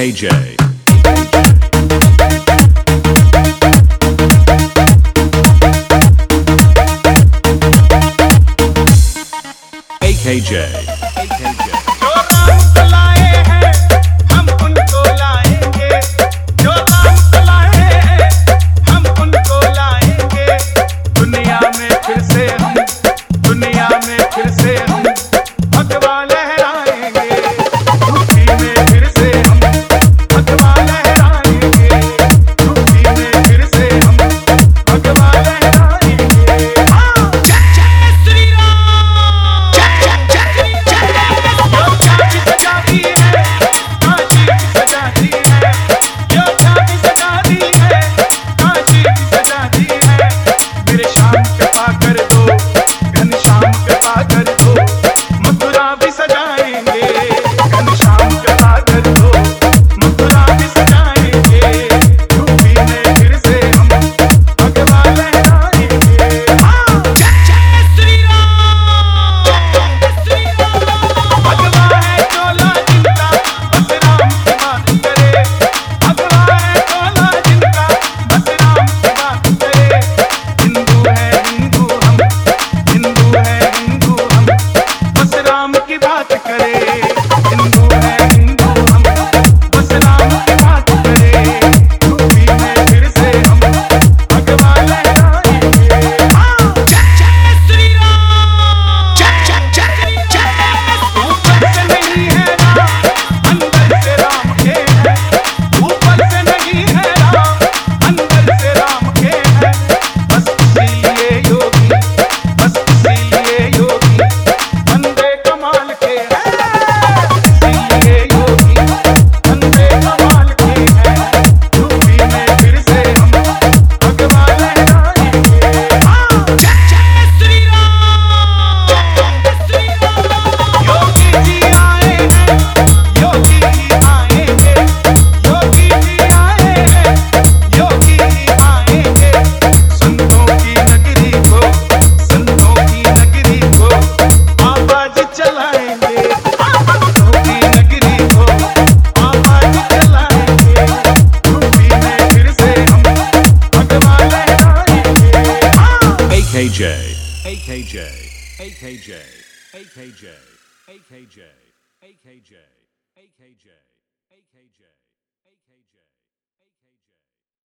AKJ. AKJ. AKJ. जो राम लाए हैं हम उनको लाएंगे, जो राम लाए हैं हम उनको लाएंगे। दुनिया में फिर से हम, दुनिया में फिर से हम भगवा लहराएंगे। यूपी में फिर से हम भगवा लहराएंगे। यूपी में फिर से हम भगवा लहराएंगे। जय Shri Ram. AKJ. AKJ. AKJ. AKJ. AKJ. AKJ. AKJ.